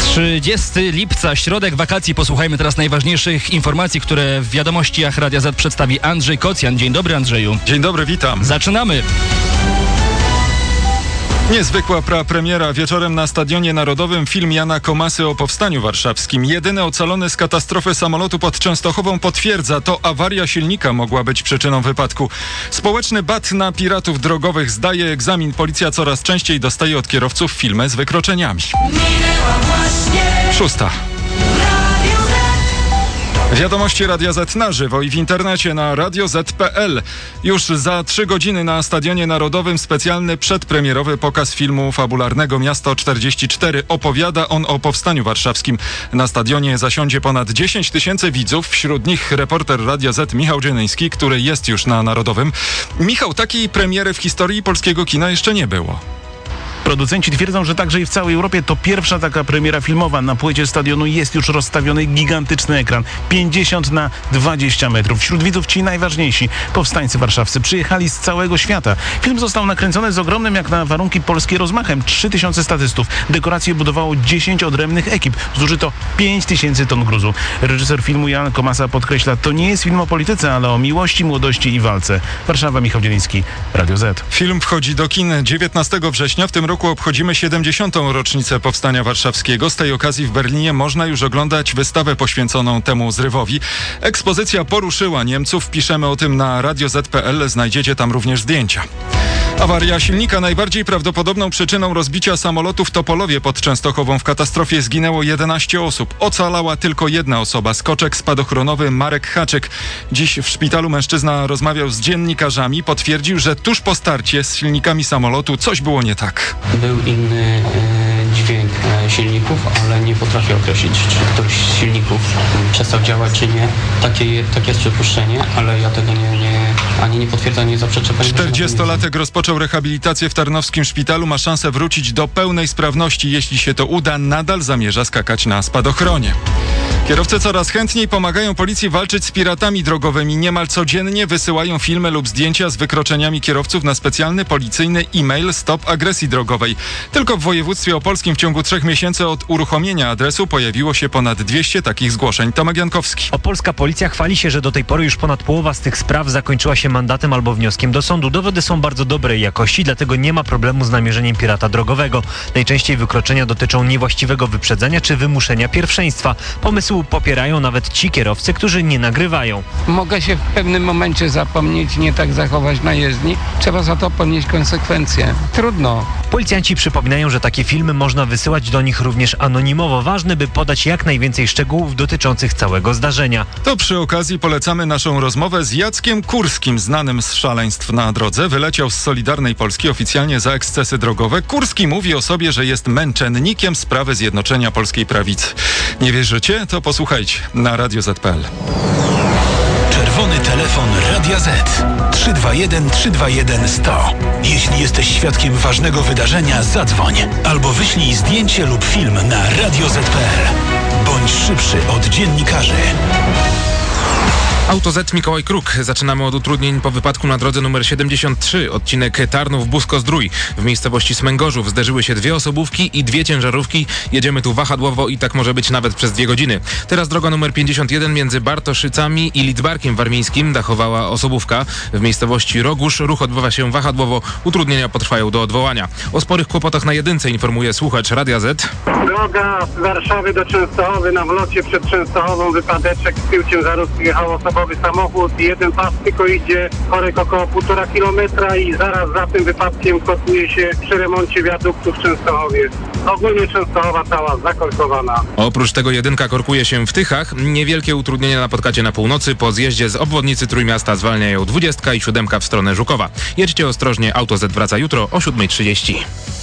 30 lipca, środek wakacji. Posłuchajmy teraz najważniejszych informacji, które w wiadomościach Radia Z przedstawi Andrzej Kocjan. Dzień dobry, Andrzeju. Dzień dobry, witam. Zaczynamy. Niezwykła prapremiera. Wieczorem na Stadionie Narodowym film Jana Komasy o Powstaniu Warszawskim. Jedyny ocalony z katastrofy samolotu pod Częstochową potwierdza, to awaria silnika mogła być przyczyną wypadku. Społeczny bat na piratów drogowych zdaje egzamin. Policja coraz częściej dostaje od kierowców filmy z wykroczeniami. 6. Wiadomości Radia Z na żywo i w internecie na radioz.pl. Już za 3 godziny na Stadionie Narodowym specjalny przedpremierowy pokaz filmu fabularnego Miasto 44. Opowiada on o Powstaniu Warszawskim. Na stadionie zasiądzie ponad 10 000 widzów, wśród nich reporter Radia Z Michał Dziennyński, który jest już na Narodowym. Michał, takiej premiery w historii polskiego kina jeszcze nie było. Producenci twierdzą, że także i w całej Europie to pierwsza taka premiera filmowa. Na płycie stadionu jest już rozstawiony gigantyczny ekran, 50 na 20 metrów. Wśród widzów ci najważniejsi powstańcy warszawscy przyjechali z całego świata. Film został nakręcony z ogromnym jak na warunki polskie rozmachem. 3000 statystów. Dekoracje budowało 10 odrębnych ekip. Zużyto 5000 ton gruzu. Reżyser filmu Jan Komasa podkreśla, to nie jest film o polityce, ale o miłości, młodości i walce. Warszawa, Michał Dziennyński, Radio Z. Film wchodzi do kin 19 września. W tym roku obchodzimy 70. rocznicę Powstania Warszawskiego. Z tej okazji w Berlinie można już oglądać wystawę poświęconą temu zrywowi. Ekspozycja poruszyła Niemców. Piszemy o tym na radioz.pl. Znajdziecie tam również zdjęcia. Awaria silnika. Najbardziej prawdopodobną przyczyną rozbicia samolotu w Topolowie pod Częstochową. W katastrofie zginęło 11 osób. Ocalała tylko jedna osoba. Skoczek spadochronowy Marek Haczek. Dziś w szpitalu mężczyzna rozmawiał z dziennikarzami. Potwierdził, że tuż po starcie z silnikami samolotu coś było nie tak. Był inny dźwięk silników, ale nie potrafię określić, czy któryś z silników przestał działać, czy nie. Takie jest przypuszczenie, ale ja tego ani nie potwierdzam, nie zaprzeczę. 40-latek rozpoczął rehabilitację w Tarnowskim Szpitalu. Ma szansę wrócić do pełnej sprawności. Jeśli się to uda, nadal zamierza skakać na spadochronie. Kierowcy coraz chętniej pomagają policji walczyć z piratami drogowymi. Niemal codziennie wysyłają filmy lub zdjęcia z wykroczeniami kierowców na specjalny policyjny e-mail Stop Agresji Drogowej. Tylko w województwie opolskim w ciągu 3 miesięcy od uruchomienia adresu pojawiło się ponad 200 takich zgłoszeń. Tomek Jankowski. Opolska policja chwali się, że do tej pory już ponad połowa z tych spraw zakończyła się mandatem albo wnioskiem do sądu. Dowody są bardzo dobrej jakości, dlatego nie ma problemu z namierzeniem pirata drogowego. Najczęściej wykroczenia dotyczą niewłaściwego wyprzedzenia czy wymuszenia pierwszeństwa. Pomysł popierają nawet ci kierowcy, którzy nie nagrywają. Mogę się w pewnym momencie zapomnieć, nie tak zachować na jezdni. Trzeba za to ponieść konsekwencje. Trudno. Policjanci przypominają, że takie filmy można wysyłać do nich również anonimowo. Ważne, by podać jak najwięcej szczegółów dotyczących całego zdarzenia. To przy okazji polecamy naszą rozmowę z Jackiem Kurskim, znanym z szaleństw na drodze. Wyleciał z Solidarnej Polski oficjalnie za ekscesy drogowe. Kurski mówi o sobie, że jest męczennikiem sprawy zjednoczenia polskiej prawicy. Nie wierzycie? To posłuchajcie na radioz.pl. Czerwony telefon Radia Z 321 321 100. Jeśli jesteś świadkiem ważnego wydarzenia, zadzwoń albo wyślij zdjęcie lub film na radioz.pl. Bądź szybszy od dziennikarzy. Auto Z, Mikołaj Kruk. Zaczynamy od utrudnień po wypadku na drodze numer 73, odcinek Tarnów-Busko-Zdrój. W miejscowości Smęgorzów zderzyły się 2 osobówki i 2 ciężarówki. Jedziemy tu wahadłowo i tak może być nawet przez 2 godziny. Teraz droga numer 51 między Bartoszycami i Lidzbarkiem Warmińskim dachowała osobówka. W miejscowości Rogóż ruch odbywa się wahadłowo. Utrudnienia potrwają do odwołania. O sporych kłopotach na jedynce informuje słuchacz Radia Z. Droga z Warszawy do Częstochowy, na wlocie przed Częstochową wypadeczek, z tyłu ciężarówki jechał osobowy samochód, jeden pas tylko idzie, korek około 1,5 kilometra i zaraz za tym wypadkiem kotuje się przy remoncie wiaduktu w Częstochowie. Ogólnie Częstochowa cała zakorkowana. Oprócz tego jedynka korkuje się w Tychach. Niewielkie utrudnienia napotkacie na północy. Po zjeździe z obwodnicy Trójmiasta zwalniają 20 i 7 w stronę Żukowa. Jedźcie ostrożnie, Auto Z wraca jutro o 7:30.